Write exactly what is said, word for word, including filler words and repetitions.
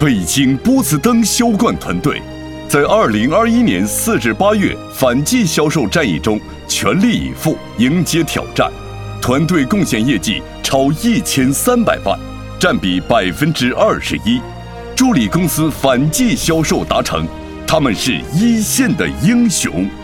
北京波司登销冠团队在二零二一年四至八月反季销售战役中全力以赴迎接挑战，团队贡献业绩超一千三百万，占比百分之二十一，助力公司反季销售达成。他们是一线的英雄。